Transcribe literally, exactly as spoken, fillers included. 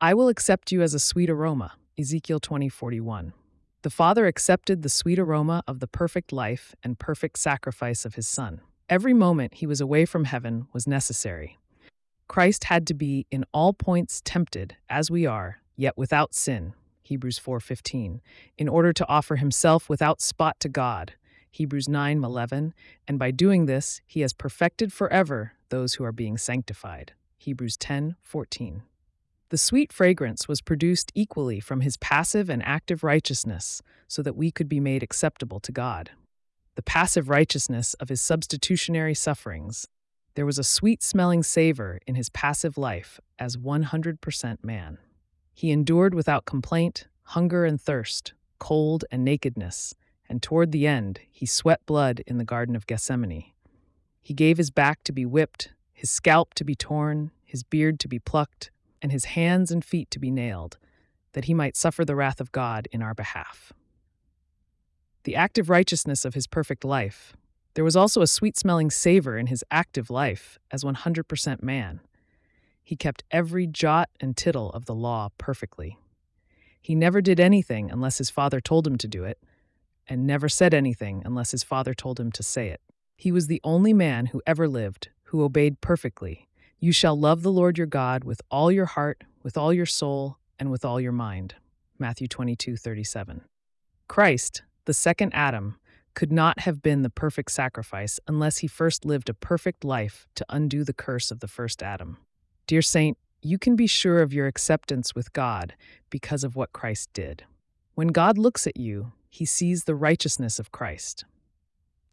I will accept you as a sweet aroma, Ezekiel twenty forty-one. The Father accepted the sweet aroma of the perfect life and perfect sacrifice of his Son. Every moment he was away from heaven was necessary. Christ had to be in all points tempted, as we are, yet without sin, Hebrews four fifteen, in order to offer himself without spot to God, Hebrews nine eleven, and by doing this he has perfected forever those who are being sanctified, Hebrews ten fourteen. The sweet fragrance was produced equally from his passive and active righteousness, so that we could be made acceptable to God. The passive righteousness of his substitutionary sufferings. There was a sweet-smelling savor in his passive life as one hundred percent man. He endured without complaint hunger and thirst, cold and nakedness, and toward the end he sweat blood in the Garden of Gethsemane. He gave his back to be whipped, his scalp to be torn, his beard to be plucked, and his hands and feet to be nailed, that he might suffer the wrath of God in our behalf. The active righteousness of his perfect life. There was also a sweet-smelling savor in his active life as one hundred percent man. He kept every jot and tittle of the law perfectly. He never did anything unless his Father told him to do it, and never said anything unless his Father told him to say it. He was the only man who ever lived who obeyed perfectly. You shall love the Lord your God with all your heart, with all your soul, and with all your mind. Matthew twenty-two thirty-seven. Christ, the second Adam, could not have been the perfect sacrifice unless he first lived a perfect life to undo the curse of the first Adam. Dear Saint, you can be sure of your acceptance with God because of what Christ did. When God looks at you, he sees the righteousness of Christ.